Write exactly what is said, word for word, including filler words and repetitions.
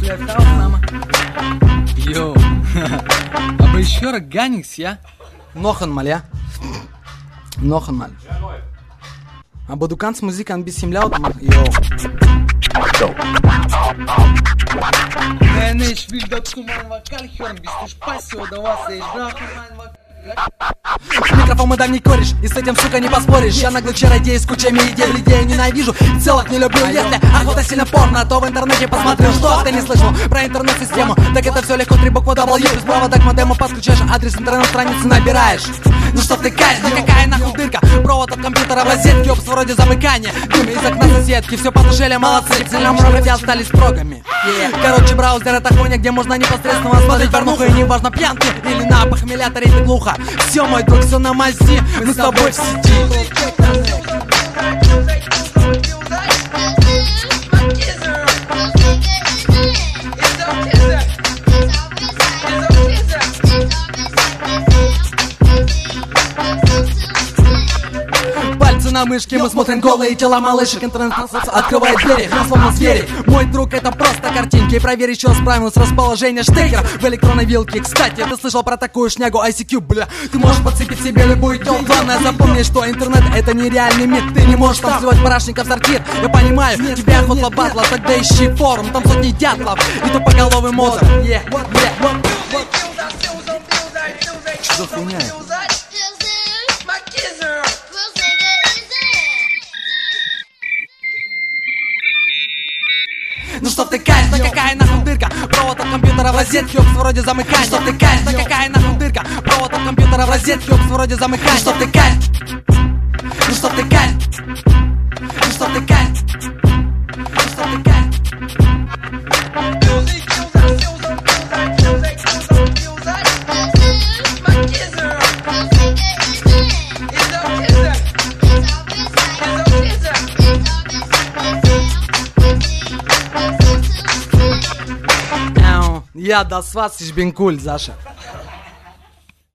Schläft auch, Mama. Jo. Aber ich höre gar nichts, ja? Noch einmal, ja? Noch einmal. Aber du kannst Musik ein bisschen lauter machen. Jo. Nee, nee, ich will dazu meinen Vokal hören. Bist du Spassi oder was? Ich brauche meinen Vokal. Микрофон мы дам не кореш, и с этим, сука, не поспоришь. Я наглый чародей с кучами идей, людей ненавижу, целых не люблю. Если охота сильно порно, то в интернете посмотрю. Что ты не слышал про интернет-систему? Так это все легко, три буквы W. Без провода к модему подключаешь, адрес интернет-страницы набираешь. Ну что ты кайф, да какая нахуй дырка? Провод от компьютера в розетке, опс вроде замыкания. Дым из окна соседки, все потушили, молодцы. Сильно все остались прогами. Короче, браузер это хуйня, где можно непосредственно смотреть порнуху. И неважно, пьянки или на похмеляторе ты глухо. Все, мой друг, все на мази, мы с тобой в сети. На мышке мы смотрим голые тела малышек. Интернет-трансляция открывает двери, мы словно звери. Мой друг, это просто картинки. Проверь еще раз правильность расположения штекера в электронной вилке. Кстати, ты слышал про такую шнягу ай си кью, бля? Ты можешь подцепить себе любую тёлку. Главное запомни, что интернет это нереальный мир. Ты не можешь там сливать парашников в сортир. Я понимаю, тебе охота батла, тогда ищи форум. Там сотни дятлов и тупоголовый мозг. Yeah, yeah. Что за хуйня? Ну что ты кайф, да какая нахуй дырка? Провод от компьютера в розетке, опс вроде замыкания. Что ты кайф, да какая нахуй дырка? Провод от компьютера в розетке, опс вроде замыкания. Что ты кайф? Ну что ты кайф? Ну что ты кайф? Ну что ты кайф? Ja, das war's, ich bin cool, Sascha.